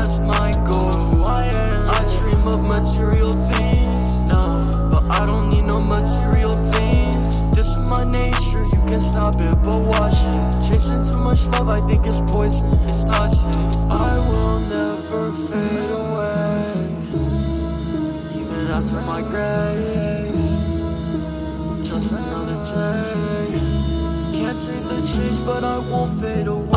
that's my goal. Who I am. I dream of material things, no, but I don't need no material things. This is my nature, you can stop it, but watch it. Chasing too much love, I think it's poison. It's toxic. I will never fade away, even after my grave. Just another day. Can't take the change, but I won't fade away.